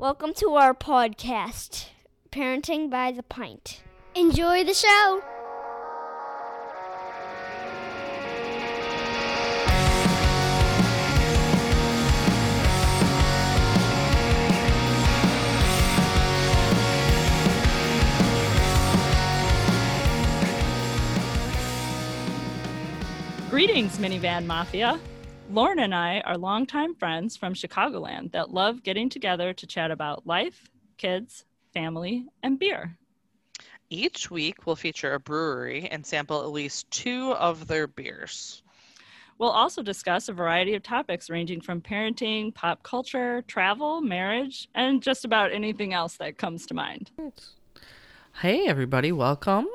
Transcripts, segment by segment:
Welcome to our podcast, Parenting by the Pint. Enjoy the show. Greetings, Minivan Mafia. Lauren and I are longtime friends from Chicagoland that love getting together to chat about life, kids, family, and beer. Each week, we'll feature a brewery and sample at least 2 of their beers. We'll also discuss a variety of topics ranging from parenting, pop culture, travel, marriage, and just about anything else that comes to mind. Hey, everybody. Welcome.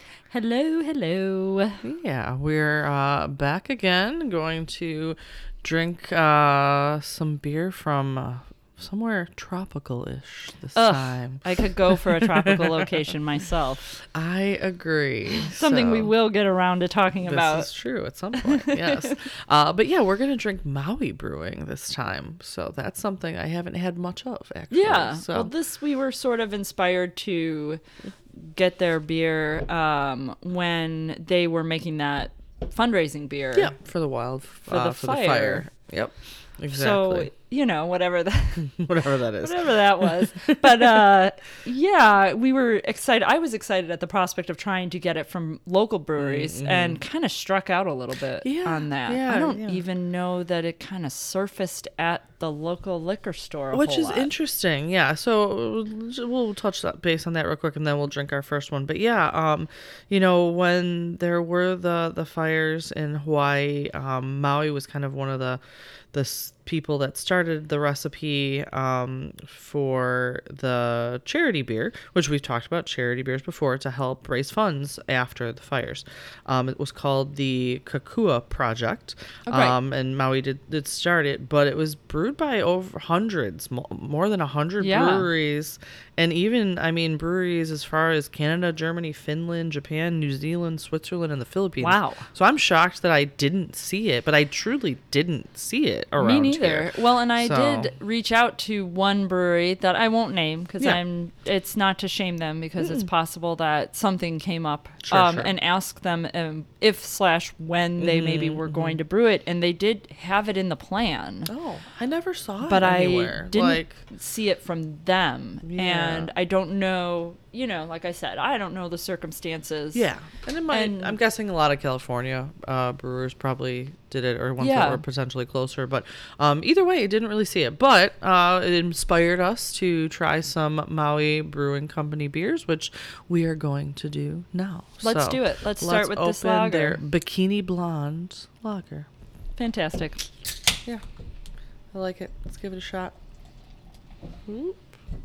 Hello. Yeah, we're back again, going to drink some beer from somewhere tropical-ish this time. I could go for a tropical location myself. I agree. Something we will get around to talking about. This is true at some point, yes. But yeah, we're going to drink Maui Brewing this time. So that's something I haven't had much of, actually. Yeah, So. well, we were sort of inspired to get their beer when they were making that fundraising beer. Yeah, for the fire. Yep, exactly. So, whatever that whatever that is. Whatever that was. But yeah, we were excited. I was excited at the prospect of trying to get it from local breweries and kind of struck out a little bit on that. I don't even know that it kind of surfaced at the local liquor store Which is lot. Interesting. Yeah. So we'll touch base on that real quick and then we'll drink our first one. But yeah, when there were the fires in Hawaii, Maui was kind of one of the people that started the recipe for the charity beer, which we've talked about charity beers before, to help raise funds after the fires. It was called the Kakua Project, and Maui did start it, but it was brewed by over hundreds, more than 100 breweries, and even, breweries as far as Canada, Germany, Finland, Japan, New Zealand, Switzerland, and the Philippines. Wow. So I'm shocked that I didn't see it, but I truly didn't see it around Me neither. here. Well, and I did reach out to one brewery that I won't name because it's not to shame them, because it's possible that something came up, Sure. and ask them if/when they maybe were going to brew it, and they did have it in the plan. Oh, I never saw But it I anywhere. didn't see it from them, and I don't know. Like I said, I don't know the circumstances. Yeah, and I'm guessing a lot of California brewers probably did it, or ones that were potentially closer. But either way, I didn't really see it. But it inspired us to try some Maui Brewing Company beers, which we are going to do now. Let's do it. Let's start with this lager. Their Bikini Blonde lager. Fantastic. Yeah, I like it. Let's give it a shot. Oop.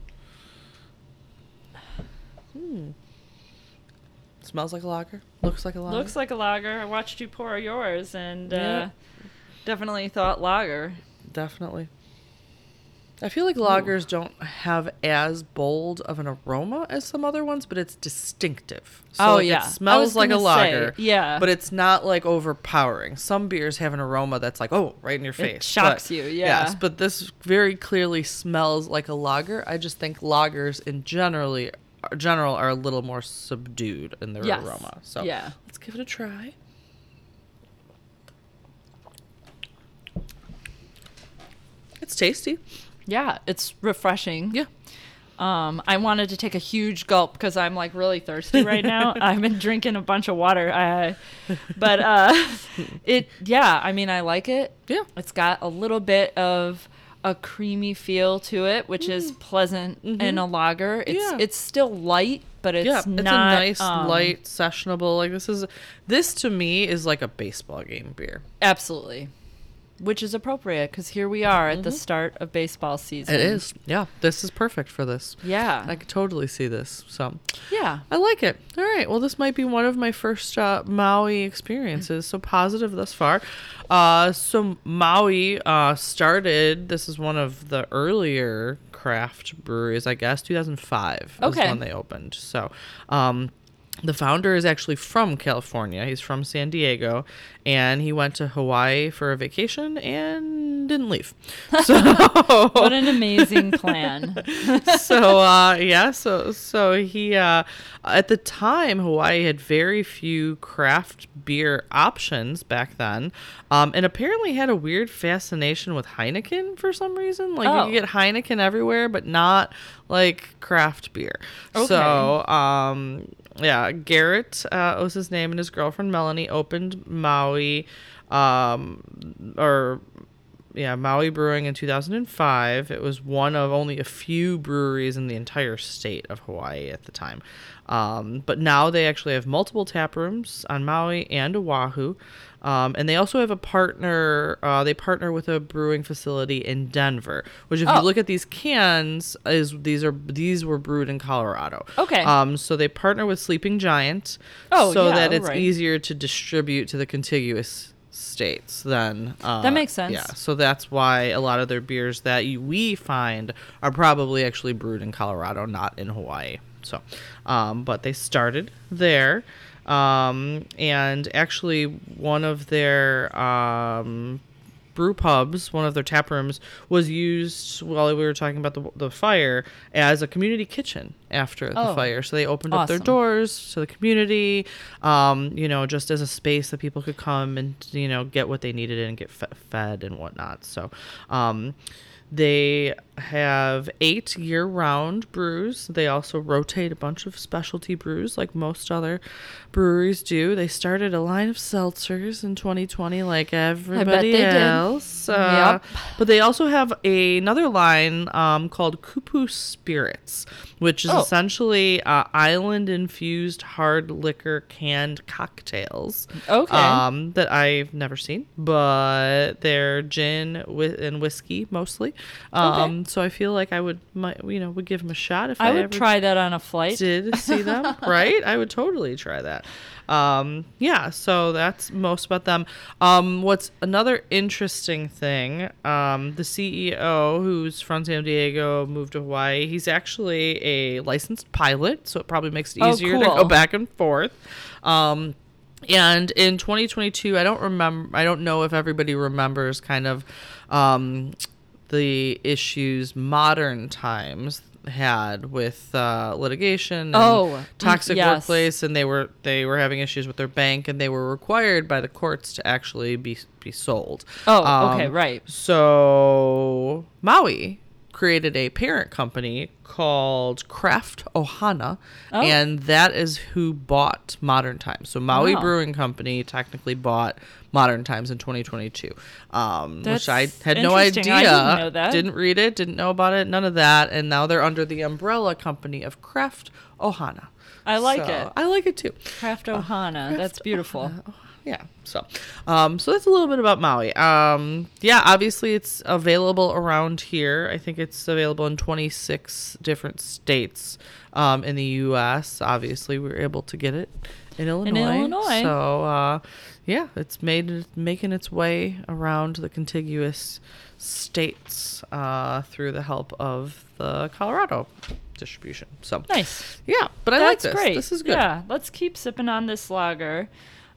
Smells like a lager. Looks like a lager. Looks like a lager. I watched you pour yours and definitely thought lager. Definitely. I feel like lagers don't have as bold of an aroma as some other ones, but it's distinctive. So it smells like a lager. But it's not like overpowering. Some beers have an aroma that's like, right in your face. It shocks you, Yes, but this very clearly smells like a lager. I just think lagers in general are a little more subdued in their aroma. So let's give it a try. It's tasty. Yeah, it's refreshing. Yeah. I wanted to take a huge gulp because I'm like really thirsty right now. I've been drinking a bunch of water. I like it. Yeah. It's got a little bit of a creamy feel to it, which is pleasant in a lager. It's still light, but it's not. It's a nice, light, sessionable. Like this to me is like a baseball game beer. Absolutely. Which is appropriate because here we are at the start of baseball season. It is. Yeah. This is perfect for this. Yeah. I could totally see this. So, yeah. I like it. All right. Well, this might be one of my first Maui experiences. So positive thus far. So Maui started, this is one of the earlier craft breweries, I guess, 2005 is when they opened. So, The founder is actually from California. He's from San Diego, and he went to Hawaii for a vacation and didn't leave. So what an amazing plan. So he at the time, Hawaii had very few craft beer options back then, and apparently had a weird fascination with Heineken for some reason. Like you could get Heineken everywhere, but not like craft beer. Okay. So Garrett was his name, and his girlfriend Melanie opened Maui Brewing in 2005. It was one of only a few breweries in the entire state of Hawaii at the time. But now they actually have multiple tap rooms on Maui and Oahu. And they also have a partner. They partner with a brewing facility in Denver, which, if you look at these cans, these were brewed in Colorado. Okay. So they partner with Sleeping Giant, that it's easier to distribute to the contiguous states than that makes sense. Yeah, so that's why a lot of their beers that we find are probably actually brewed in Colorado, not in Hawaii. So, but they started there. And actually one of their brew pubs, one of their tap rooms, was used while we were talking about the fire as a community kitchen after the fire. So they opened up their doors to the community, just as a space that people could come and, get what they needed and get fed and whatnot. So, they have 8 year-round brews. They also rotate a bunch of specialty brews like most other breweries do. They started a line of seltzers in 2020 like everybody else. Yep. But they also have another line called Kupu Spirits, which is essentially island-infused hard liquor canned cocktails. Okay. That I've never seen, but they're gin and whiskey mostly. So I feel like I would give them a shot if I would ever try that on a flight. Did see them, right? I would totally try that. So that's most about them. What's another interesting thing, the CEO, who's from San Diego, moved to Hawaii. He's actually a licensed pilot, so it probably makes it easier to go back and forth. And in 2022, I don't know if everybody remembers kind of the issues Modern Times had with litigation and toxic workplace, and they were having issues with their bank, and they were required by the courts to actually be sold. Right. So Maui created a parent company called Craft Ohana, and that is who bought Modern Times. So Maui Brewing Company technically bought Modern Times in 2022, which I had no idea. I didn't know that. Didn't read it, didn't know about it, none of that. And now they're under the umbrella company of Craft Ohana. I like it. I like it too. Craft Ohana. That's beautiful. Yeah. So that's a little bit about Maui. Obviously it's available around here. I think it's available in 26 different states in the U.S. Obviously, we were able to get it in Illinois. So, it's making its way around the contiguous states through the help of the Colorado distribution. So nice. Yeah, but I like this. Great. This is good. Yeah, let's keep sipping on this lager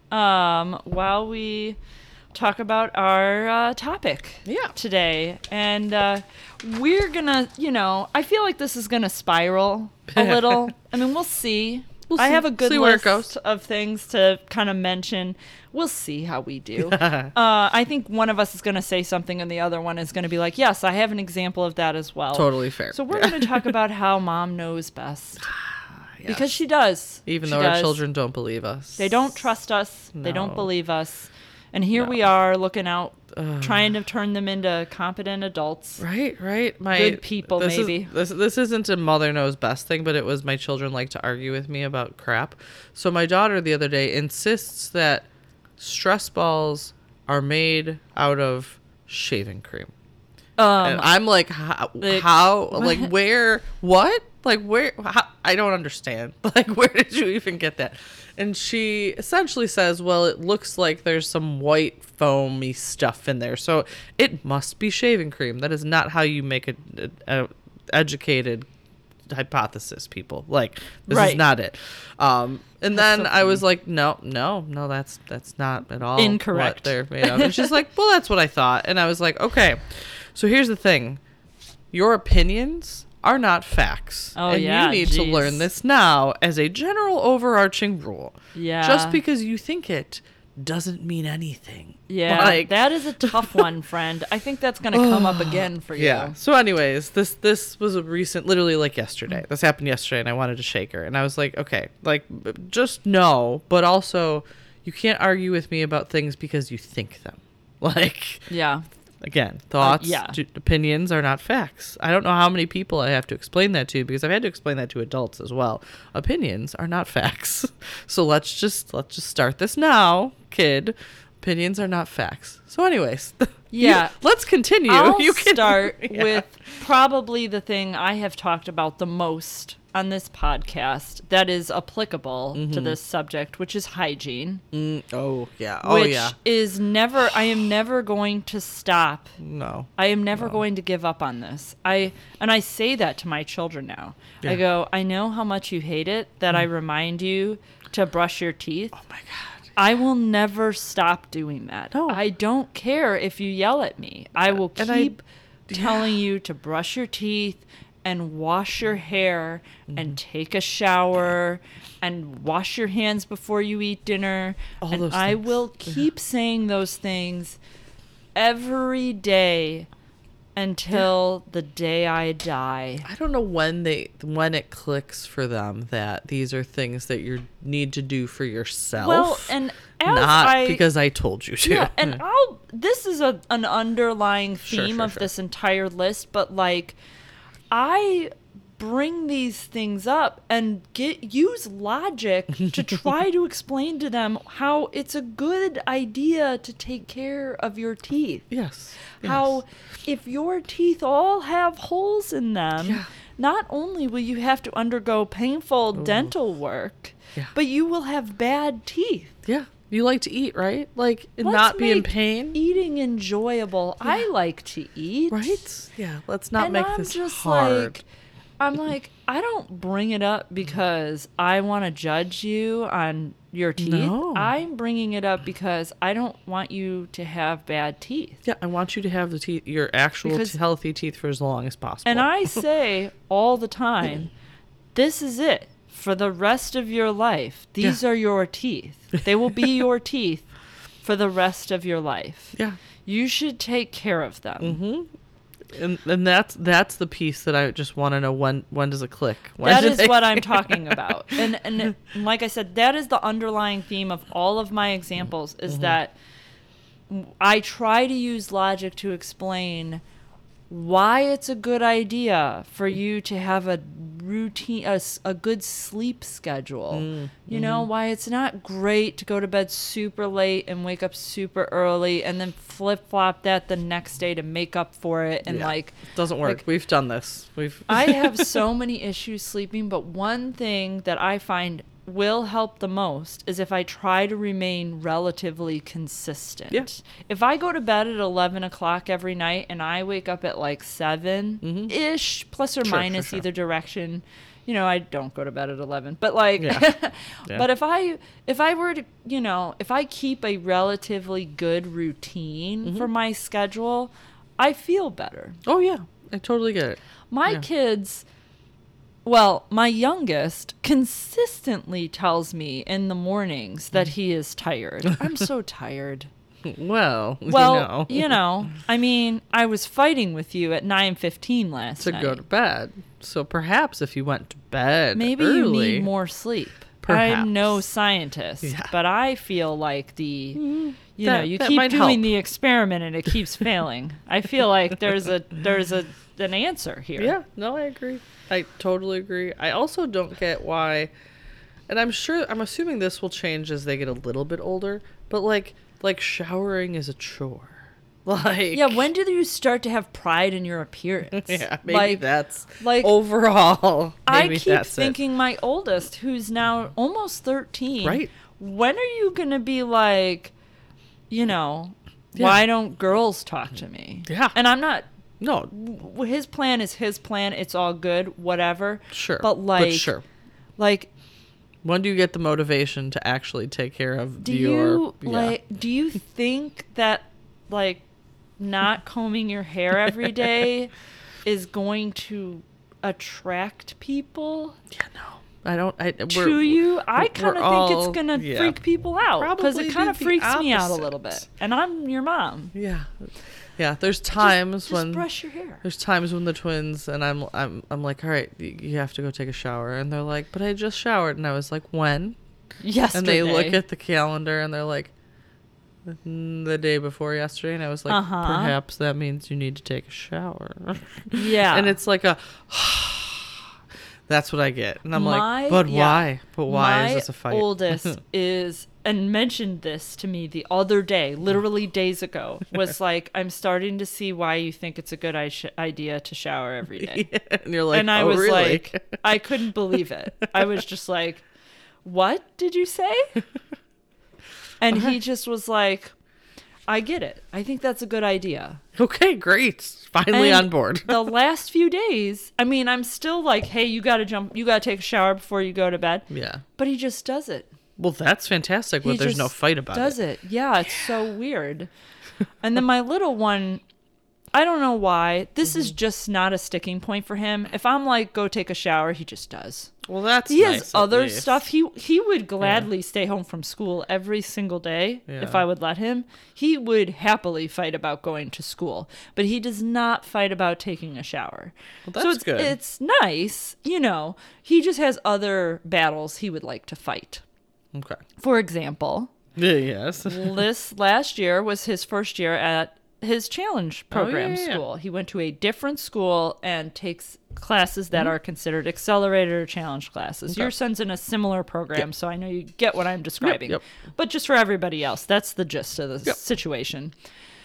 while we talk about our topic today. And we're gonna, I feel like this is gonna spiral a little. I mean, we'll see. I have a good list of things to kind of mention. We'll see how we do. I think one of us is going to say something and the other one is going to be like, yes, I have an example of that as well. Totally fair. So we're going to talk about how mom knows best. Yes. Because she does. Even though our children don't believe us. They don't trust us. No. They don't believe us. And here we are looking out, trying to turn them into competent adults. Right. Good people, maybe. This isn't a mother knows best thing, but it was my children like to argue with me about crap. So my daughter the other day insists that stress balls are made out of shaving cream. And I'm like, how? Like, where? What? Like, where? How, I don't understand. Like, where did you even get that? And she essentially says, well, it looks like there's some white foamy stuff in there, so it must be shaving cream. That is not how you make a educated hypothesis, people. Like, this is not it. And then I was like, no, that's not at all incorrect. What they're made of. And she's like, well, that's what I thought. And I was like, okay, so here's the thing. Your opinions are not facts. Oh, and you need to learn this now as a general overarching rule. Yeah. Just because you think it doesn't mean anything. Yeah, like, that is a tough one, friend. I think that's going to come up again for you. Yeah. So anyways, this was a recent, literally like yesterday. This happened yesterday, and I wanted to shake her. And I was like, okay, like, just no, but also you can't argue with me about things because you think them. Like, yeah. Again, thoughts, opinions are not facts. I don't know how many people I have to explain that to, because I've had to explain that to adults as well. Opinions are not facts. So let's just start this now, kid. Opinions are not facts. So anyways, let's continue. I'll start with probably the thing I have talked about the most on this podcast that is applicable to this subject, which is hygiene. Which is never, I am never going to stop. No. I am never going to give up on this. I say that to my children now. I go, I know how much you hate it that I remind you to brush your teeth. Oh my God. I will never stop doing that. No. I don't care if you yell at me. I will keep telling you to brush your teeth and wash your hair and take a shower and wash your hands before you eat dinner. And I will keep saying those things every day until the day I die. I don't know when it clicks for them that these are things that you need to do for yourself. Well, and because I told you to. Yeah, and this is an underlying theme of this entire list, but like, I bring these things up and use logic to try to explain to them how it's a good idea to take care of your teeth. Yes. How if your teeth all have holes in them, not only will you have to undergo painful dental work, but you will have bad teeth. Yeah. You like to eat, right? Like, not be in pain? Eating enjoyable. Yeah. I like to eat. Right? Yeah. Let's not make this hard. I'm like, I don't bring it up because I want to judge you on your teeth. No. I'm bringing it up because I don't want you to have bad teeth. Yeah, I want you to have your actual healthy teeth for as long as possible. And I say all the time, this is it. For the rest of your life, these are your teeth. They will be your teeth for the rest of your life. Yeah. You should take care of them. Mm-hmm. And that's the piece that I just want to know, when does it click? That is what I'm talking about. And like I said, that is the underlying theme of all of my examples, is that I try to use logic to explain why it's a good idea for you to have a routine, a good sleep schedule. You know, why it's not great to go to bed super late and wake up super early and then flip-flop that the next day to make up for it. And it doesn't work. Like, we've done this. I have so many issues sleeping, but one thing that I find will help the most is if I try to remain relatively consistent. Yeah. If I go to bed at 11 o'clock every night and I wake up at like 7-ish, plus or minus either direction, you know, I don't go to bed at 11, but like, but if I were to, you know, if I keep a relatively good routine for my schedule, I feel better. Oh yeah, I totally get it. My kids, well, my youngest consistently tells me in the mornings that he is tired. I'm so tired. Well, you know, I mean, I was fighting with you at 9:15 last night. To go to bed. So perhaps if you went to bed maybe early, you need more sleep. Perhaps. I'm no scientist, but I feel like you keep doing the experiment and it keeps failing. I feel like there's an answer here. Yeah, no, I agree. I totally agree. I also don't get why, and I'm assuming this will change as they get a little bit older, but like showering is a chore. Like, yeah, when do you start to have pride in your appearance? Yeah, maybe that's like overall. Maybe I keep thinking my oldest, who's now almost 13, right? When are you gonna be like, you know, why don't girls talk to me? Yeah, and I'm not No. His plan is his plan. It's all good, whatever. Sure. But like, when do you get the motivation to actually take care of do you think that like not combing your hair every day is going to attract people? Yeah, no. I don't. I kind of think it's gonna freak people out because it kind of freaks me out a little bit. And I'm your mom. Yeah. Yeah, there's times just when brush your hair. There's times when the twins and I'm like, all right, you have to go take a shower, and they're like, but I just showered, and I was like, when? Yesterday. And they look at the calendar and they're like, the day before yesterday, and I was like, perhaps that means you need to take a shower. Yeah, and it's like that's what I get, and I'm like, but why? But why is this a fight? My oldest is. And mentioned this to me the other day, literally days ago, was like, I'm starting to see why you think it's a good idea to shower every day. Yeah, and you're like, and I was really? like, I couldn't believe it. I was just like, what did you say? And he just was like, I get it. I think that's a good idea. Okay, great. Finally on board. The last few days, I mean, I'm still like, hey, you got to take a shower before you go to bed. Yeah. But he just does it. Well, that's fantastic. But there's no fight about it. Does it? Yeah, it's so weird. And then my little one, I don't know why. This is just not a sticking point for him. If I'm like, go take a shower, he just does. Well, that's he nice, has other stuff. He would gladly stay home from school every single day if I would let him. He would happily fight about going to school, but he does not fight about taking a shower. Well, that's good. It's nice, you know. He just has other battles he would like to fight. Okay. For example, yes. This last year was his first year at his challenge program school. He went to a different school and takes classes that are considered accelerated or challenge classes. Okay. Your son's in a similar program, so I know you get what I'm describing. Yep. But just for everybody else, that's the gist of the situation.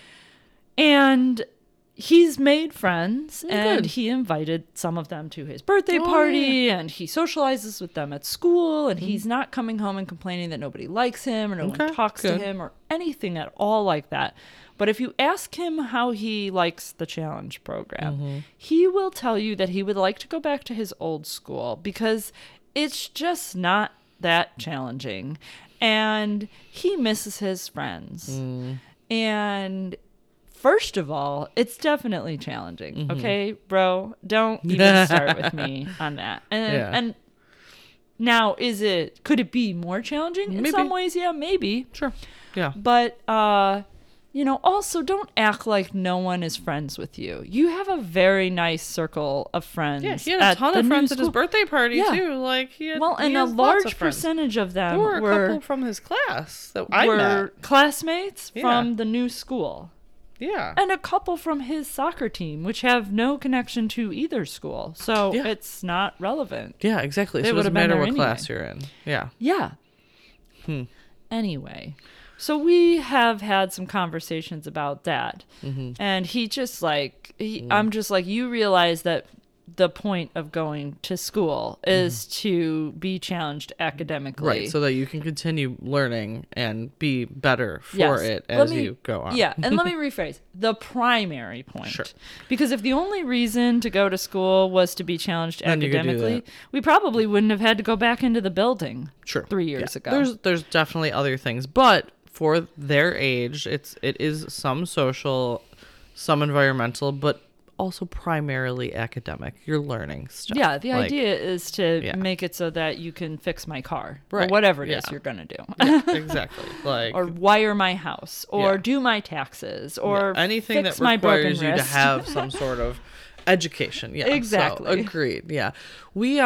And he's made friends, and he invited some of them to his birthday party, and he socializes with them at school, and he's not coming home and complaining that nobody likes him or no one talks to him or anything at all like that. But if you ask him how he likes the challenge program, he will tell you that he would like to go back to his old school because it's just not that challenging. And he misses his friends. And first of all, it's definitely challenging. Okay, bro, don't even start with me on that. And now, could it be more challenging? In some ways, yeah, maybe. Sure. Yeah. But, you know, also don't act like no one is friends with you. You have a very nice circle of friends. Yeah, he had a ton of friends at his birthday party, too. Like, and a large percentage of them were a couple from his class that I met. Classmates from the new school. Yeah. And a couple from his soccer team, which have no connection to either school. So it's not relevant. Yeah, exactly. So it doesn't matter what class you're in. Yeah. Yeah. Anyway, so we have had some conversations about that. And he just like, I'm just like, you realize that the point of going to school is to be challenged academically. Right, so that you can continue learning and be better for it as you go on. Yeah, and let me rephrase. The primary point. Sure. Because if the only reason to go to school was to be challenged academically, we probably wouldn't have had to go back into the building 3 years ago. There's definitely other things, but for their age, it is some social, some environmental, but also primarily academic. You're learning stuff. Yeah, the idea is to make it so that you can fix my car or whatever it is you're going to do. Yeah, exactly. Like, or wire my house or do my taxes or anything fix that my requires broken you wrist. to have some sort of education. Yeah, exactly. So, agreed. Yeah. We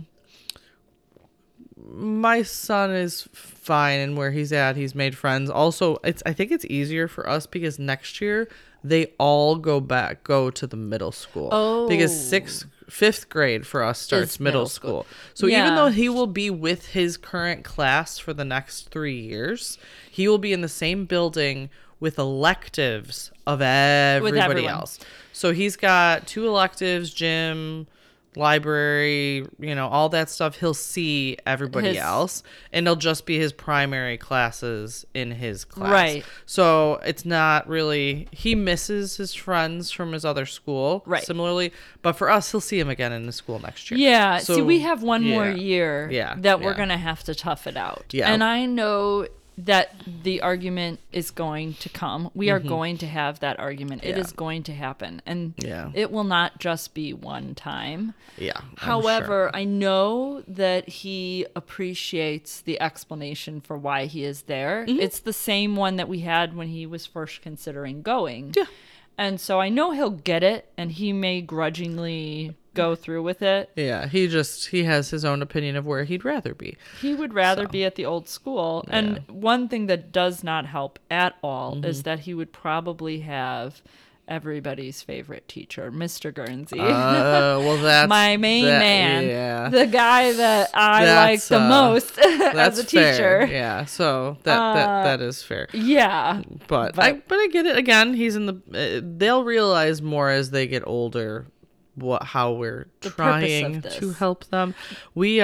my son is fine, and where he's at, he's made friends. Also, I think it's easier for us because next year they all go to the middle school. Oh. Because 5th grade for us starts middle school. So even though he will be with his current class for the next 3 years, he will be in the same building with electives of everybody else. So he's got 2 electives, gym, library, all that stuff, he'll see everybody else, and it'll just be his primary classes in his class. Right. So it's not really, he misses his friends from his other school. Right. Similarly, but for us, he'll see him again in the school next year. Yeah. So, see, we have one more year that we're going to have to tough it out. Yeah. And I know that the argument is going to come. We are going to have that argument. It is going to happen. And it will not just be one time. Yeah. However, I know that he appreciates the explanation for why he is there. It's the same one that we had when he was first considering going. Yeah. And so I know he'll get it, and he may grudgingly go through with it. Yeah, he has his own opinion of where he'd rather be. He would rather be at the old school. Yeah. And one thing that does not help at all is that he would probably have everybody's favorite teacher, Mr. Guernsey. Well, that's my main man, the guy that I like the most as a teacher. Fair. Yeah, so that is fair. Yeah, but I get it. Again, he's in the. They'll realize more as they get older how we're trying to help them. We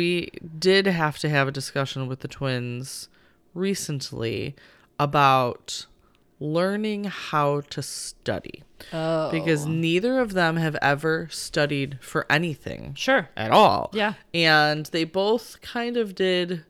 did have to have a discussion with the twins recently about learning how to study. Because neither of them have ever studied for anything. Sure. At all. Yeah. And they both kind of did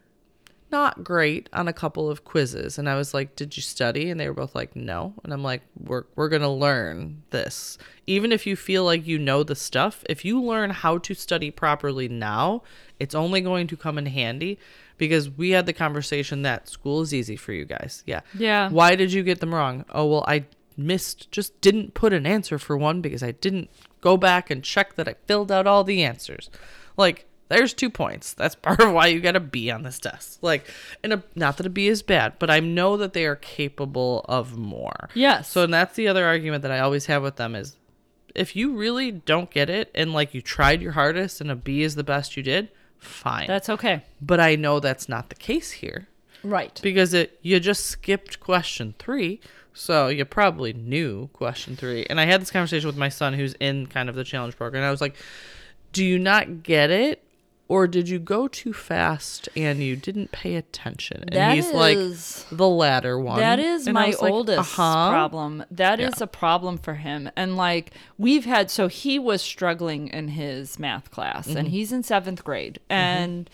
not great on a couple of quizzes. And I was like, did you study? And they were both like, no. And I'm like, we're going to learn this. Even if you feel like you know the stuff, if you learn how to study properly now, it's only going to come in handy. Because we had the conversation that school is easy for you guys. Yeah. Yeah. Why did you get them wrong? Oh, well, I just didn't put an answer for one because I didn't go back and check that I filled out all the answers. Like, there's 2 points. That's part of why you got a B on this test. Like, not that a B is bad, but I know that they are capable of more. Yes. So, and that's the other argument that I always have with them is, if you really don't get it and like you tried your hardest and a B is the best you did, fine. That's okay. But I know that's not the case here. Right. Because you just skipped question 3, so you probably knew question 3. And I had this conversation with my son who's in kind of the challenge program. And I was like, do you not get it? Or did you go too fast and you didn't pay attention? And he's like, the latter one. That is my oldest problem. That is a problem for him. And like so he was struggling in his math class and he's in 7th grade. And,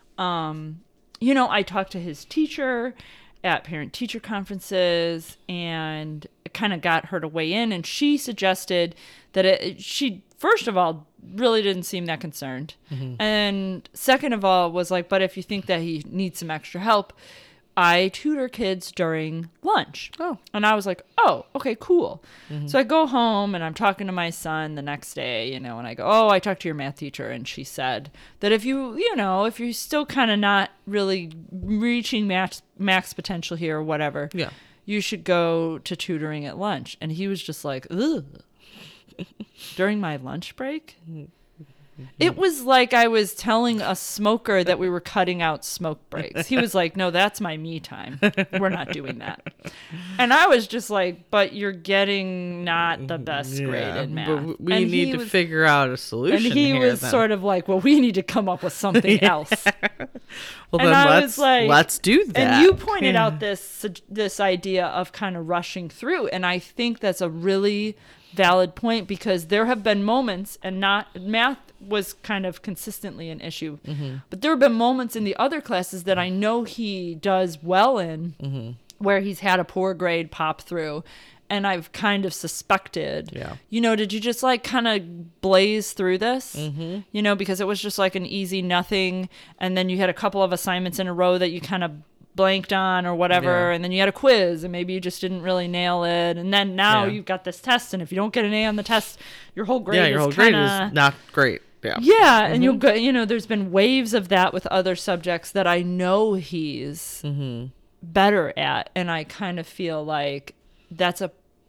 I talked to his teacher at parent-teacher conferences and kind of got her to weigh in. And she suggested that she, first of all, really didn't seem that concerned. And second of all was like, but if you think that he needs some extra help, I tutor kids during lunch. Oh. And I was like, oh, okay, cool. So I go home and I'm talking to my son the next day, and I go, oh, I talked to your math teacher. And she said that if you're still kind of not really reaching max potential here or whatever, you should go to tutoring at lunch. And he was just like, ugh. During my lunch break? It was like I was telling a smoker that we were cutting out smoke breaks. He was like, no, that's my me time. We're not doing that. And I was just like, but you're getting not the best grade in math. But we need to figure out a solution. And he was sort of like, well, we need to come up with something else. Well, and then let's do that. And you pointed out this idea of kind of rushing through. And I think that's a really valid point, because there have been moments, and math was kind of consistently an issue, but there have been moments in the other classes that I know he does well in, where he's had a poor grade pop through, and I've kind of suspected, did you just like kind of blaze through this, because it was just like an easy nothing, and then you had a couple of assignments in a row that you kind of blanked on or whatever, and then you had a quiz and maybe you just didn't really nail it, and then now you've got this test, and if you don't get an A on the test, your whole grade grade is not great. And you'll go, there's been waves of that with other subjects that I know he's better at, and I kind of feel like that's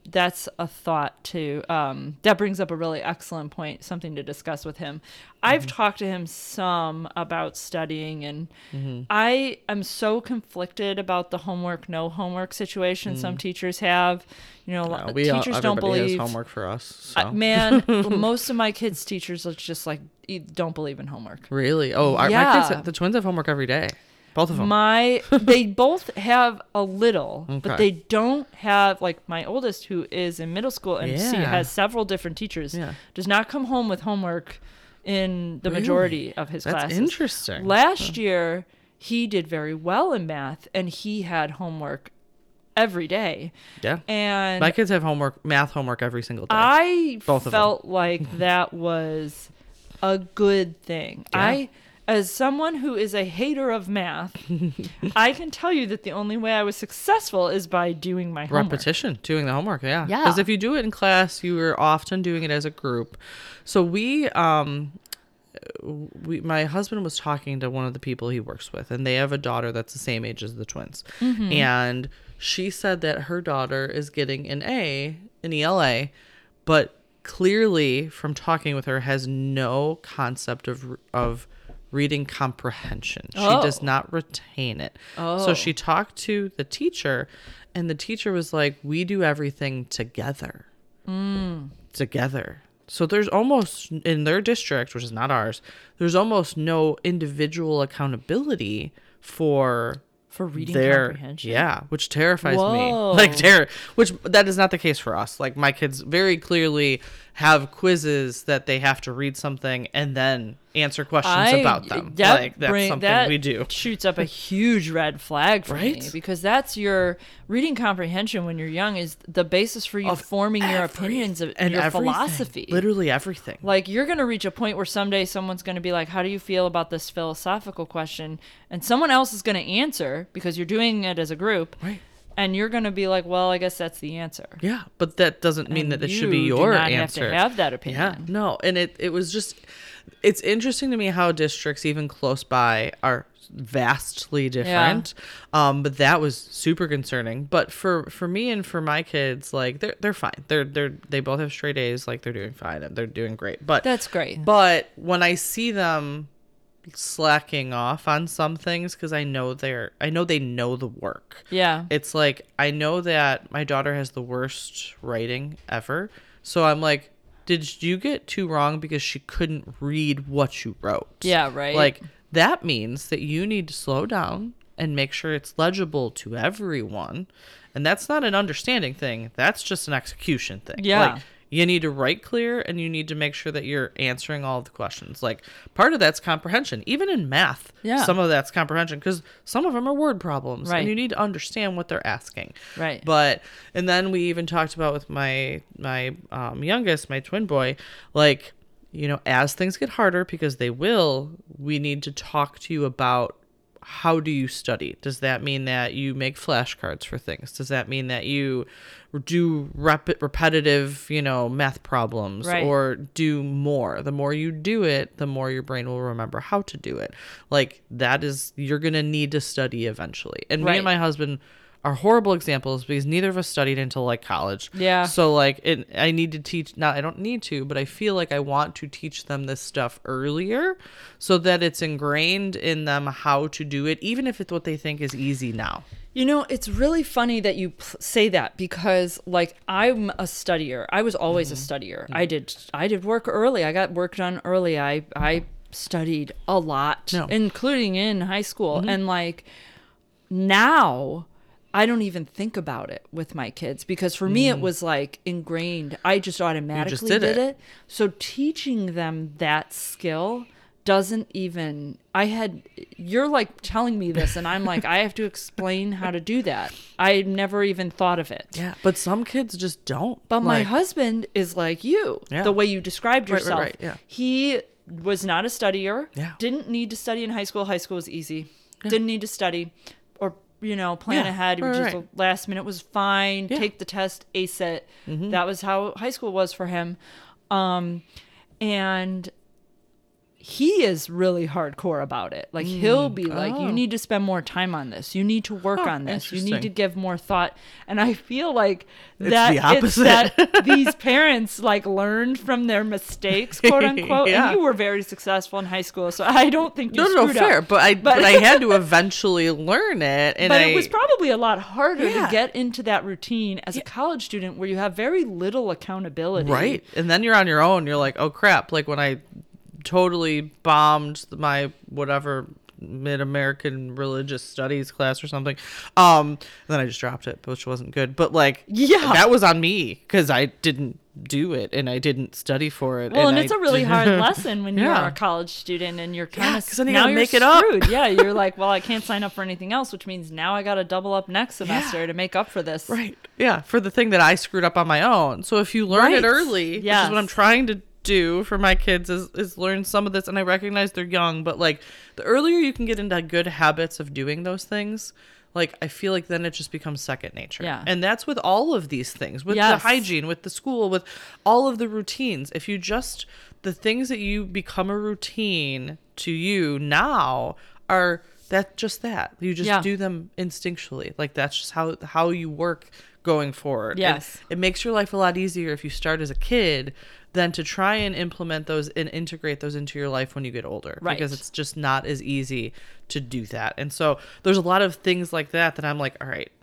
that's a thought too. That brings up a really excellent point, something to discuss with him. I've talked to him some about studying, and I am so conflicted about the homework, no homework situation some teachers have. You know, teachers don't believe has homework for us. So. Man, most of my kids' teachers are just like, don't believe in homework. Really? Oh, my kids, the twins have homework every day. Both of them. They both have a little, but they don't have, like my oldest, who is in middle school and has several different teachers, does not come home with homework in the majority of his classes. That's interesting. Last year, he did very well in math, and he had homework every day. Yeah. And my kids have math homework every single day. I felt like that was a good thing. Yeah. As someone who is a hater of math, I can tell you that the only way I was successful is by doing my homework. Repetition, doing the homework, yeah. Because if you do it in class, you are often doing it as a group. So my husband was talking to one of the people he works with, and they have a daughter that's the same age as the twins. And she said that her daughter is getting an A in ELA, but clearly from talking with her has no concept of reading comprehension. She does not retain it. So she talked to the teacher, and the teacher was like, we do everything together. Together. So there's almost, in their district, which is not ours, there's almost no individual accountability for reading comprehension. Yeah, which terrifies me. Like which that is not the case for us. Like my kids very clearly have quizzes that they have to read something and then answer questions about them. That's something we do. Shoots up a huge red flag for me, because that's your reading comprehension when you're young is the basis for you forming your opinions and your philosophy. Literally everything. Like you're going to reach a point where someday someone's going to be like, how do you feel about this philosophical question? And someone else is going to answer because you're doing it as a group. Right. And you're going to be like, well, I guess that's the answer. Yeah, but that doesn't mean that it should be your answer. You do not have to have that opinion. Yeah, no. And it was just, it's interesting to me how districts even close by are vastly different. Yeah. But that was super concerning. But for me and for my kids, like they're fine. They both have straight A's, like they're doing fine and they're doing great. But that's great. But when I see them slacking off on some things, because I know they know the work. Yeah. It's like, I know that my daughter has the worst writing ever. So I'm like, did you get 2 wrong because she couldn't read what you wrote? Yeah, right. Like, that means that you need to slow down and make sure it's legible to everyone. And that's not an understanding thing. That's just an execution thing. Yeah. Like, you need to write clear, and you need to make sure that you're answering all of the questions. Like, part of that's comprehension. Even in math, some of that's comprehension, because some of them are word problems, and you need to understand what they're asking. Right. And then we even talked about with my youngest, my twin boy, like, you know, as things get harder, because they will, we need to talk to you about, how do you study? Does that mean that you make flashcards for things? Does that mean that you do repetitive, you know, math problems, or do more? The more you do it, the more your brain will remember how to do it. Like, that is, you're going to need to study eventually. And me and my husband are horrible examples because neither of us studied until like college. Yeah. So like I need to teach, now I don't need to, but I feel like I want to teach them this stuff earlier so that it's ingrained in them how to do it, even if it's what they think is easy now. You know, it's really funny that you say that, because like I'm a studier. I was always a studier. I did work early. I got work done early. I studied a lot, including in high school. And like now I don't even think about it with my kids, because for me it was like ingrained. I just automatically did it. So teaching them that skill doesn't even, you're like telling me this and I'm like, I have to explain how to do that. I never even thought of it. Yeah, but some kids just don't. But my husband is like you, the way you described yourself. Right, yeah. He was not a studier, yeah. Didn't need to study in high school. High school was easy. Yeah. Didn't need to study or, plan ahead. Just last minute was fine. Yeah. Take the test, ace it. That was how high school was for him. And he is really hardcore about it. Like he'll be like, you need to spend more time on this. You need to work on this. You need to give more thought. And I feel like that it's that these parents like learned from their mistakes, quote unquote. And you were very successful in high school, so I don't think you screwed fair. up. But I had to eventually learn it. And it was probably a lot harder to get into that routine as a college student where you have very little accountability. Right. And then you're on your own. You're like, oh crap. Like when I totally bombed my whatever mid-American religious studies class or something, then I just dropped it, which wasn't good. But like, that was on me because I didn't do it and I didn't study for it. Well, and it's a really hard lesson when you're a college student and you're kind of because then you gotta make it up. Yeah, you're like, well, I can't sign up for anything else, which means now I gotta double up next semester to make up for this. Right. Yeah, for the thing that I screwed up on my own. So if you learn it early, which is what I'm trying to do for my kids is learn some of this, and I recognize they're young, but like the earlier you can get into good habits of doing those things, like I feel like then it just becomes second nature. And that's with all of these things, with the hygiene, with the school, with all of the routines. If you just, the things that you become a routine to you now are that you just do them instinctually. Like that's just how you work going forward. Yes. And it makes your life a lot easier if you start as a kid than to try and implement those and integrate those into your life when you get older. Right. Because it's just not as easy to do that. And so there's a lot of things like that I'm like, all right,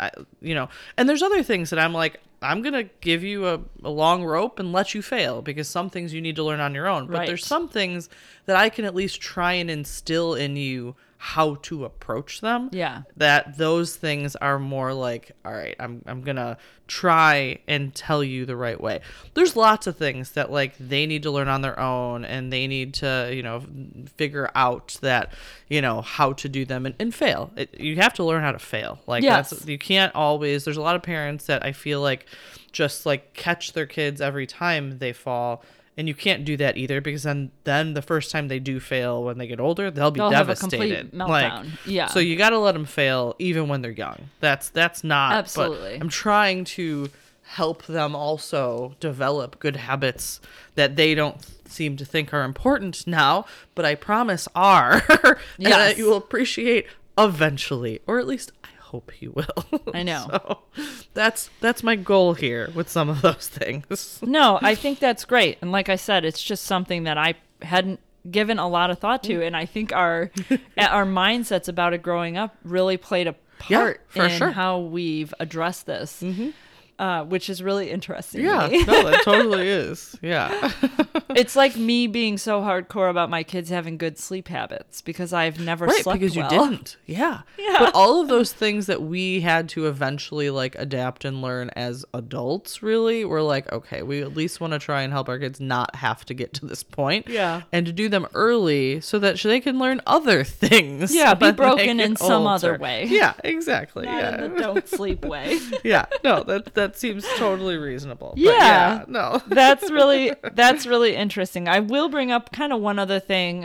and there's other things that I'm like, I'm going to give you a long rope and let you fail because some things you need to learn on your own. But there's some things that I can at least try and instill in you how to approach them. Yeah. That those things are more like, all right, I'm going to try and tell you the right way. There's lots of things that like they need to learn on their own and they need to, figure out that, how to do them and fail. You have to learn how to fail. Like you can't always, there's a lot of parents that I feel like just like catch their kids every time they fall. And you can't do that either because then the first time they do fail when they get older, they'll be devastated. Have a complete meltdown. So you got to let them fail even when they're young. That's not. Absolutely. But I'm trying to help them also develop good habits that they don't seem to think are important now, but I promise are. And that you will appreciate eventually, or at least I hope you will. I know. So that's my goal here with some of those things. No, I think that's great. And like I said, it's just something that I hadn't given a lot of thought to. And I think our mindsets about it growing up really played a part in how we've addressed this. Which is really interesting. Yeah, no, it totally is. Yeah. It's like me being so hardcore about my kids having good sleep habits because I've never slept because well. You didn't. Yeah. But all of those things that we had to eventually like adapt and learn as adults really were like, okay, we at least want to try and help our kids not have to get to this point. Yeah. And to do them early so that they can learn other things. Yeah, be broken in some other way. Yeah, exactly. Not in the don't sleep way. Yeah. No, that seems totally reasonable. Yeah. No. That's really interesting. I will bring up kind of one other thing.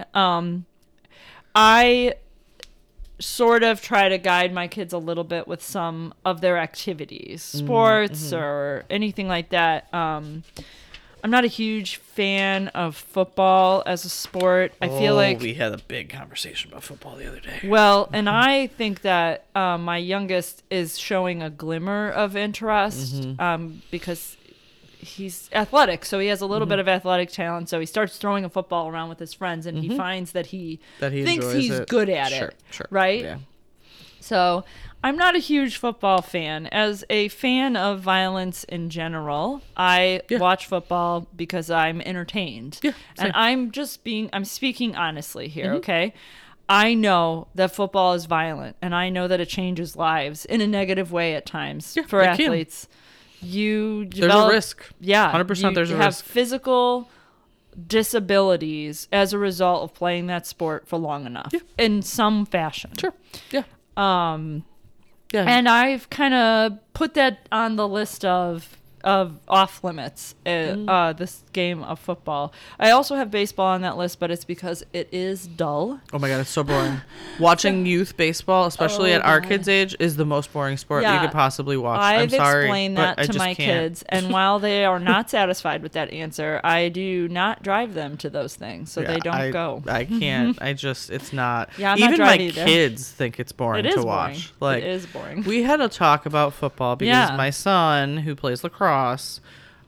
I sort of try to guide my kids a little bit with some of their activities, sports or anything like that. I'm not a huge fan of football as a sport. I feel like we had a big conversation about football the other day. Well, and I think that my youngest is showing a glimmer of interest because he's athletic, so he has a little bit of athletic talent. So he starts throwing a football around with his friends, and he finds that he thinks he's good at it. Sure. Right? Yeah. So I'm not a huge football fan. As a fan of violence in general, I watch football because I'm entertained. Yeah, and I'm speaking honestly here, okay? I know that football is violent, and I know that it changes lives in a negative way at times for athletes. You develop, there's a risk. Yeah. 100% there's a risk. You have physical disabilities as a result of playing that sport for long enough in some fashion. Sure. Yeah. And I've kind of put that on the list of off limits. This game of football. I also have baseball on that list, but it's because it is dull. Oh my God, it's so boring. Watching youth baseball, especially at our kids' age, is the most boring sport you could possibly watch. I'm sorry. I've explained that to my kids, and while they are not satisfied with that answer, I do not drive them to those things, so they don't go. I can't. It's not. Yeah, I'm even not my either. kids think it's boring to watch. Like, it is boring. We had a talk about football because my son, who plays lacrosse,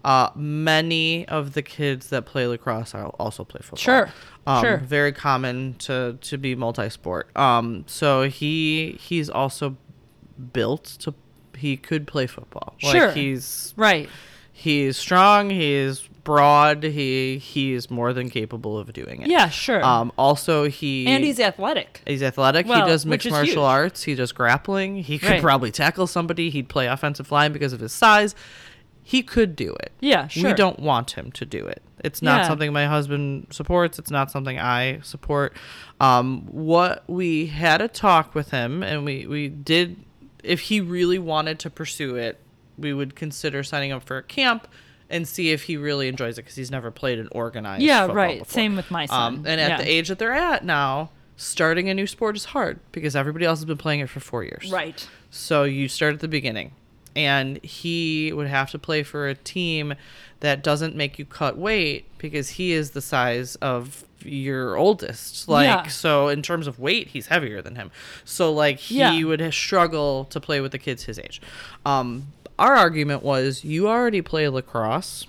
many of the kids that play lacrosse also play football. Sure. Very common to be multi-sport. So he's also built to. He could play football. Sure. Like he's right. He's strong. He's broad. He is more than capable of doing it. Yeah, sure. Also, he's athletic. He's athletic. Well, he does mixed martial arts. He does grappling. He could probably tackle somebody. He'd play offensive line because of his size. He could do it. Yeah, sure. We don't want him to do it. It's not something my husband supports. It's not something I support. What we had a talk with him, and we did, if he really wanted to pursue it, we would consider signing up for a camp and see if he really enjoys it, because he's never played an organized football before. Same with my son. And at the age that they're at now, starting a new sport is hard because everybody else has been playing it for 4 years. Right. So you start at the beginning. And he would have to play for a team that doesn't make you cut weight because he is the size of your oldest. So in terms of weight, he's heavier than him. So he would struggle to play with the kids his age. Our argument was, you already play lacrosse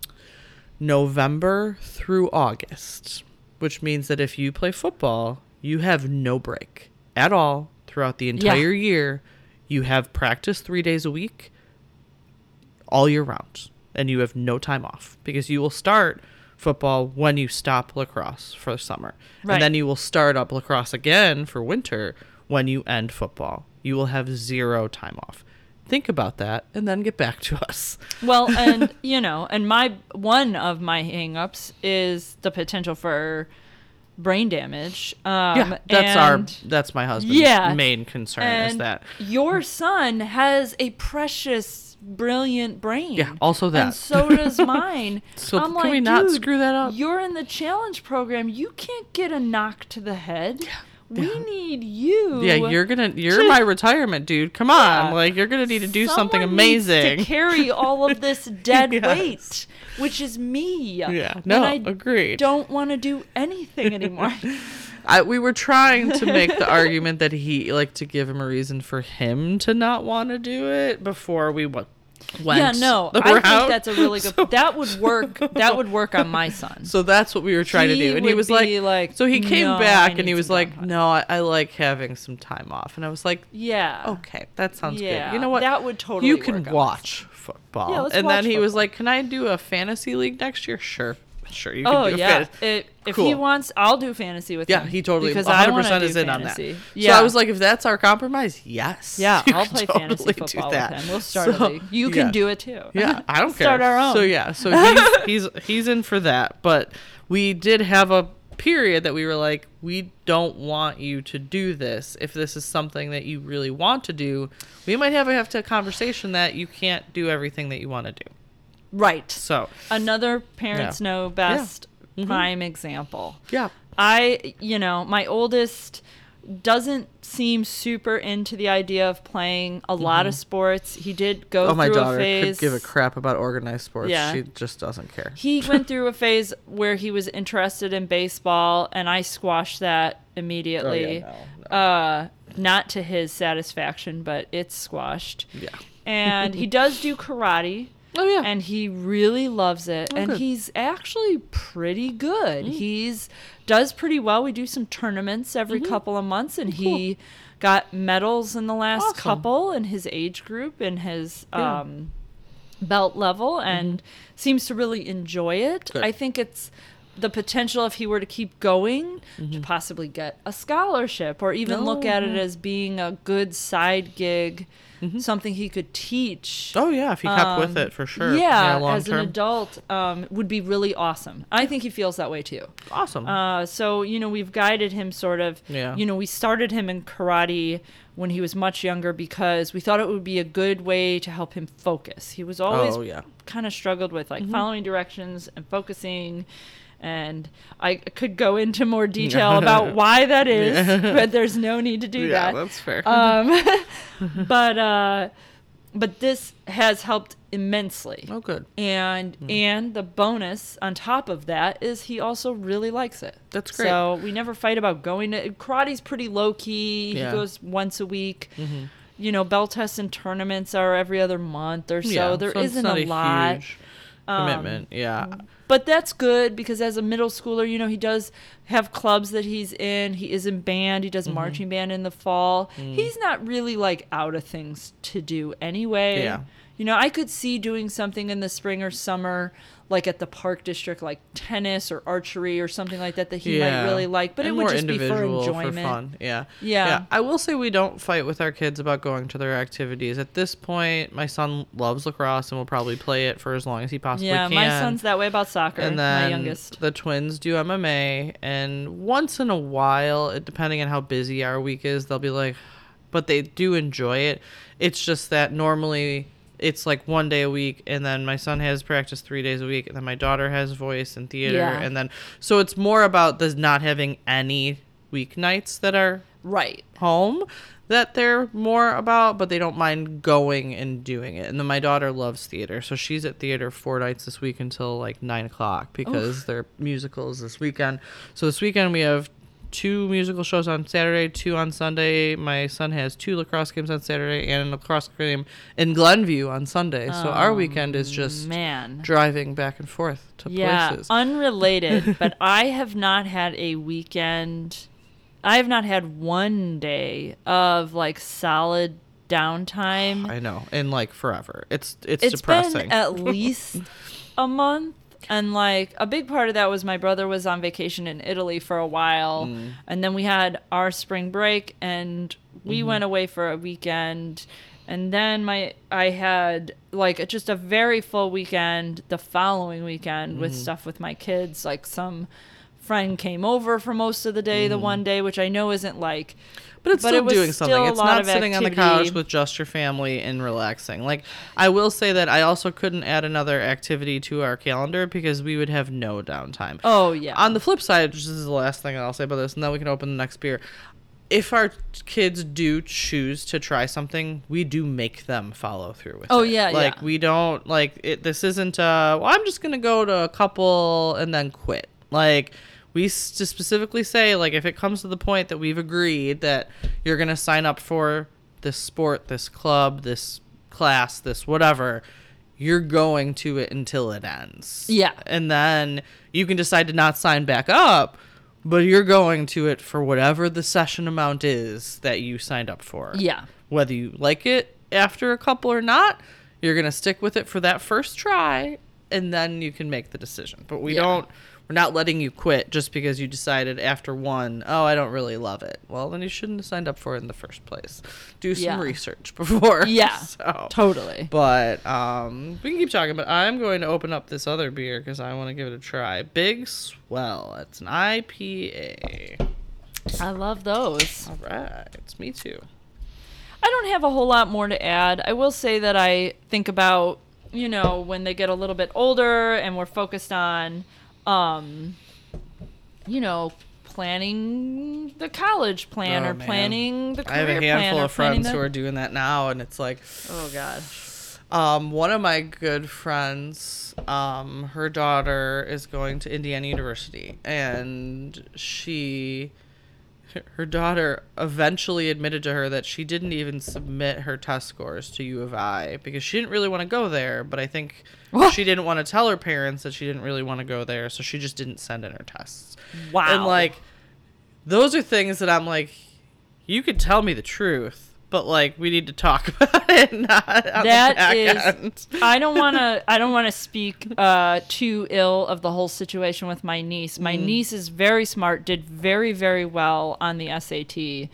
November through August, which means that if you play football, you have no break at all throughout the entire year. You have practice 3 days a week, all year round, and you have no time off because you will start football when you stop lacrosse for the summer. Right. And then you will start up lacrosse again for winter when you end football. You will have 0 time off. Think about that and then get back to us. Well, and, and one of my hang-ups is the potential for brain damage. That's my husband's main concern, is that your son has a precious, brilliant brain. Yeah, also that. And so does mine. So can we not screw that up? You're in the challenge program. You can't get a knock to the head. Yeah. We need you. Yeah, you're my retirement, dude. Come on. You're going to need to do something amazing. Needs to carry all of this dead weight, which is me. Yeah, no, agreed. Don't want to do anything anymore. We were trying to make the argument that to give him a reason for him to not want to do it before we went. I think that's a really good. That would work. That would work on my son. So that's what we were trying to do, and he was like, so he came back and he was like, no, I like having some time off, and I was like, yeah, okay, that sounds good. You know what? That would totally. You can watch football. Yeah, let's and watch then he football. was like, can I do a fantasy league next year? Sure, you can do a fantasy. If he wants, I'll do fantasy with him. Yeah, he totally, because 100% is in on that. Yeah. So I was like, if that's our compromise, yes. Yeah, I'll play fantasy football with him. We'll start a league. You can do it too. Yeah, I don't care. Start our own. So he's in for that. But we did have a period that we were like, we don't want you to do this. If this is something that you really want to do, we might have to have a conversation that you can't do everything that you want to do. Right. So another parents know best prime example. Yeah. My oldest doesn't seem super into the idea of playing a lot of sports. He did go through a phase. My daughter could give a crap about organized sports. Yeah. She just doesn't care. He went through a phase where he was interested in baseball, and I squashed that immediately. Not to his satisfaction, but it's squashed. Yeah. And he does do karate. Oh, yeah. And he really loves it. And he's actually pretty good. He's does pretty well. We do some tournaments every couple of months, and he got medals in the last couple in his age group and his belt level, and seems to really enjoy it. Good. I think it's the potential, if he were to keep going, to possibly get a scholarship, or even look at it as being a good side gig, something he could teach. Oh yeah, if he kept with it, for sure. Yeah, long as term. an adult, would be really awesome. I think he feels that way too. Awesome. So, we've guided him sort of. Yeah. We started him in karate when he was much younger because we thought it would be a good way to help him focus. He was always kind of struggled with following directions and focusing. And I could go into more detail about why that is, but there's no need to do that. Yeah, that's fair. But this has helped immensely. Oh, good. And the bonus on top of that is he also really likes it. That's great. So we never fight about going to karate's pretty low key. Yeah. He goes once a week. Bell tests and tournaments are every other month or so. Yeah, There so it's isn't not a lot. Huge commitment. But that's good because as a middle schooler, he does have clubs that he's in. He is in band. He does marching band in the fall. He's not really out of things to do anyway. Yeah. I could see doing something in the spring or summer, like at the Park District, like tennis or archery or something like that he might really like. But and it would more just be for enjoyment. for fun. Yeah. Yeah. I will say we don't fight with our kids about going to their activities. At this point, my son loves lacrosse and will probably play it for as long as he possibly can. Yeah, my son's that way about soccer, and then my youngest. The twins do MMA, and once in a while, depending on how busy our week is, they'll be like, but they do enjoy it. It's just that normally it's like 1 day a week, and then my son has practice 3 days a week, and then my daughter has voice and theater, and then so it's more about this not having any weeknights that are home that they're more about, but they don't mind going and doing it. And then my daughter loves theater, so she's at theater 4 nights this week until like 9:00 because their musicals this weekend. So this weekend we have 2 musical shows on Saturday, 2 on Sunday. My son has 2 lacrosse games on Saturday and a lacrosse game in Glenview on Sunday. So our weekend is just driving back and forth to places. Unrelated, but I have not had a weekend. I have not had 1 day of solid downtime. I know, in forever. It's depressing. Been at least a month. And a big part of that was my brother was on vacation in Italy for a while. And then we had our spring break and we went away for a weekend. And then I had just a very full weekend the following weekend with stuff with my kids. Some friend came over for most of the day, the one day, which I know isn't but it's still doing something. It's not sitting on the couch activity. with just your family and relaxing. I will say that I also couldn't add another activity to our calendar because we would have no downtime. Oh, yeah. On the flip side, which is the last thing I'll say about this, and then we can open the next beer. If our kids do choose to try something, we do make them follow through with it. Oh, yeah, we don't, this isn't, I'm just going to go to a couple and then quit. We just specifically say, if it comes to the point that we've agreed that you're going to sign up for this sport, this club, this class, this whatever, you're going to it until it ends. Yeah. And then you can decide to not sign back up, but you're going to it for whatever the session amount is that you signed up for. Yeah. Whether you like it after a couple or not, you're going to stick with it for that first try, and then you can make the decision. But we're not letting you quit just because you decided after one, I don't really love it. Well, then you shouldn't have signed up for it in the first place. Do some research before. Yeah, so, totally. But we can keep talking, but I'm going to open up this other beer because I want to give it a try. Big Swell. It's an IPA. I love those. All right. It's me too. I don't have a whole lot more to add. I will say that I think about, when they get a little bit older and we're focused on planning the college plan or planning the career plan. I have a handful of friends who are doing that now, and it's oh God. One of my good friends, her daughter is going to Indiana University, and her daughter eventually admitted to her that she didn't even submit her test scores to U of I because she didn't really want to go there, but I think she didn't want to tell her parents that she didn't really want to go there, so she just didn't send in her tests. Wow. And those are things that I'm you could tell me the truth, but like we need to talk about it. Not on that the back end. I don't want to speak too ill of the whole situation with my niece. My niece is very smart, did very, very well on the SAT.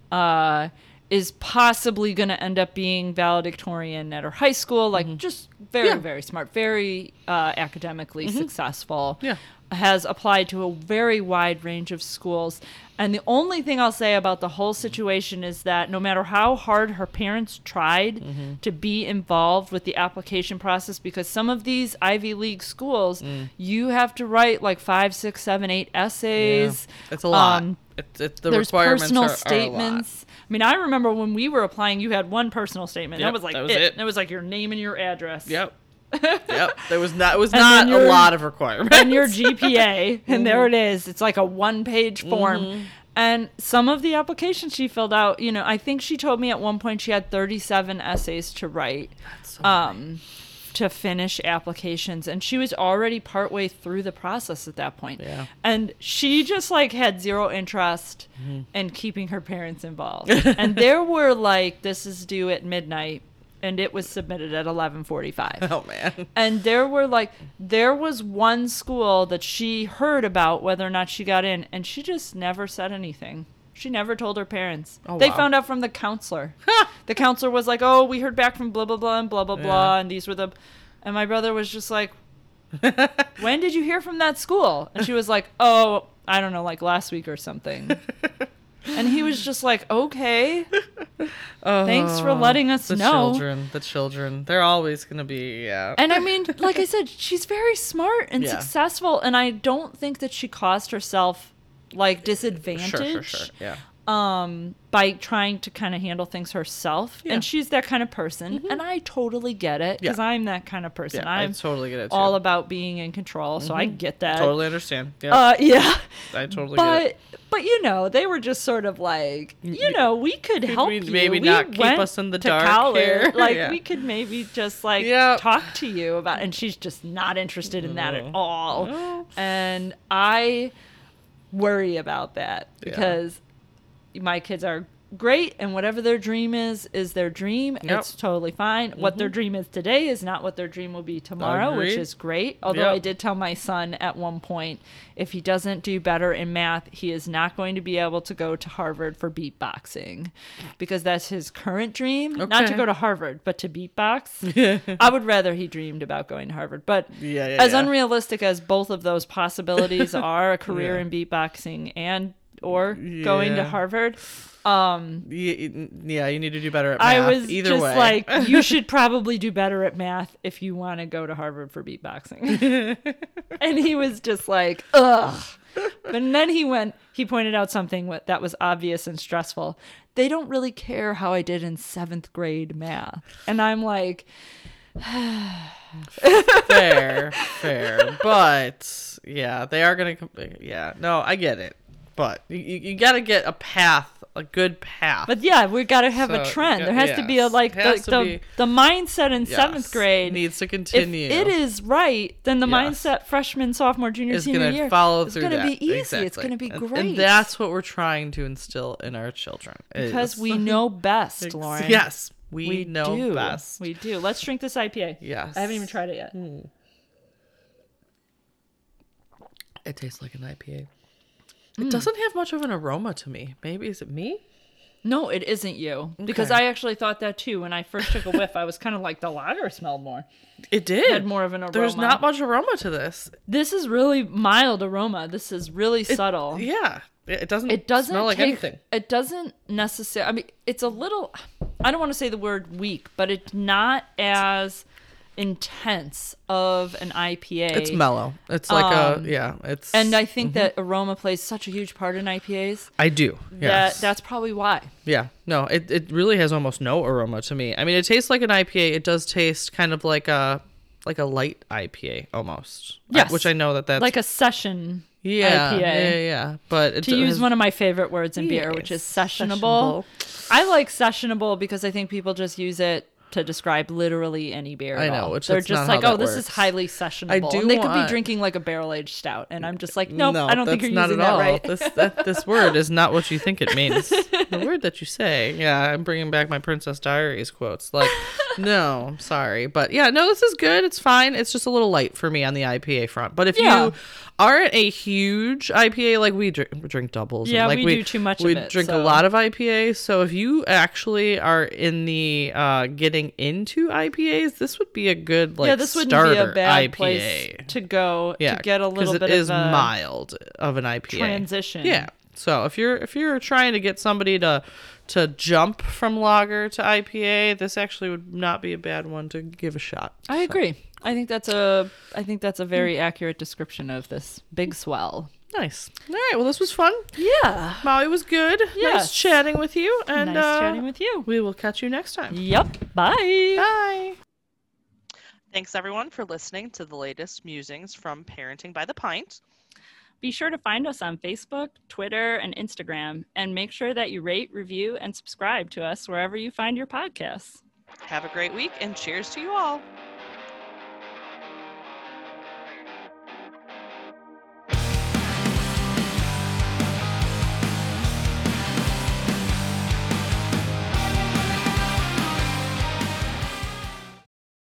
Is possibly going to end up being valedictorian at her high school, like just very, very smart, very academically successful. Yeah. Has applied to a very wide range of schools. And the only thing I'll say about the whole situation is that no matter how hard her parents tried to be involved with the application process, because some of these Ivy League schools, you have to write like 5, 6, 7, 8 essays. Yeah. It's a lot. It's the there's requirements personal are statements. I mean, I remember when we were applying, you had one personal statement. Yep, that was like it. It was like your name and your address. Yep. It was not a lot of requirements. And your GPA, and there it is. It's like a 1-page form. And some of the applications she filled out, you know, I think she told me at one point she had 37 essays to write. That's so to finish applications, and she was already partway through the process at that point. Yeah. And she just like had zero interest in keeping her parents involved. And there were like, this is due at midnight, and it was submitted at 11:45. Oh man. And there was one school that she heard about whether or not she got in, and she just never said anything. She never told her parents. Oh, they found out from the counselor. The counselor was like, "Oh, we heard back from blah blah blah and blah blah blah, and these were the," and my brother was just like, "When did you hear from that school?" And she was like, "Oh, I don't know, like last week or something." And he was just like, "Okay, thanks for letting us know." The children, they're always gonna be, yeah. And I mean, like I said, she's very smart and successful, and I don't think that she caused herself like disadvantage. Sure. Yeah. By trying to kind of handle things herself. Yeah. And she's that kind of person. And I totally get it because I'm that kind of person. Yeah, I totally get it too. All about being in control. So I get that. Totally understand. Yeah. I totally get it. But, you know, they were just sort of like, you know, we could help you. Maybe not keep us in the dark college. Here. Like, we could maybe just, like, talk to you about, and she's just not interested in that at all. No. And I worry about that because my kids are great, and whatever their dream is their dream. It's totally fine. What their dream is today is not what their dream will be tomorrow, which is great. Although I did tell my son at one point, if he doesn't do better in math, he is not going to be able to go to Harvard for beatboxing, because that's his current dream. Not to go to Harvard, but to beatbox. I would rather he dreamed about going to Harvard. But as unrealistic as both of those possibilities are, a career in beatboxing or going to Harvard. You need to do better at math. I was either just way. like, you should probably do better at math if you want to go to Harvard for beatboxing. And he was just like, ugh. But then he pointed out something that was obvious and stressful. They don't really care how I did in 7th grade math. And I'm like, fair. But yeah, they are going to, no, I get it. But you got to get a good path. But yeah, we got to have a trend. There has to be the mindset in 7th grade needs to continue. If it is right, then the mindset freshman, sophomore, junior, senior year is going to be easy. Exactly. It's going to be great. And that's what we're trying to instill in our children. Because we know best, Lauren. Yes, we know best. We do. Let's drink this IPA. Yes. I haven't even tried it yet. It tastes like an IPA. It doesn't have much of an aroma to me. Maybe is it me? No, it isn't you. Okay. Because I actually thought that too. When I first took a whiff, I was kind of like, the lager smelled more. It did. It had more of an aroma. There's not much aroma to this. This is really mild aroma. This is really subtle. Yeah. It doesn't smell like anything. It doesn't necessarily... I mean, it's a little... I don't want to say the word weak, but it's not as intense of an IPA. It's mellow. It's like it's, and I think that aroma plays such a huge part in IPAs. I do. Yes. That's probably why. Yeah. No, it really has almost no aroma to me. I mean, it tastes like an IPA. It does taste kind of like a light IPA almost. Yes. Which I know that's like a session IPA. Yeah. But to use one of my favorite words in beer, which is sessionable. I like sessionable because I think people just use it to describe literally any beer. I at know, all. which they're that's just not like, how oh, that this is works. highly sessionable. I do and they could want- be drinking like a barrel-aged stout, and I'm just like, nope, No, I don't think that's you're not using at that all. right. This word is not what you think it means. The word that you say. Yeah, I'm bringing back my Princess Diaries quotes. Like, no, I'm sorry. But yeah, no, this is good. It's fine. It's just a little light for me on the IPA front. But if you aren't a huge IPA, like we drink doubles. Yeah, and like we do too much of We it, drink so. a lot of IPA. So if you actually are in the getting into IPAs, this would be a good like this wouldn't starter be a bad IPA. place to go Yeah, to get a little 'cause bit it is of a mild of an IPA transition. Yeah. So if you're trying to get somebody to jump from lager to IPA, this actually would not be a bad one to give a shot. I agree. I think that's a very accurate description of this big swell. Nice. All right. Well, this was fun. Yeah. Molly was good. Yes. Nice chatting with you. And Nice chatting with you. We will catch you next time. Yep. Bye. Bye. Thanks, everyone, for listening to the latest musings from Parenting by the Pint. Be sure to find us on Facebook, Twitter, and Instagram, and make sure that you rate, review, and subscribe to us wherever you find your podcasts. Have a great week, and cheers to you all.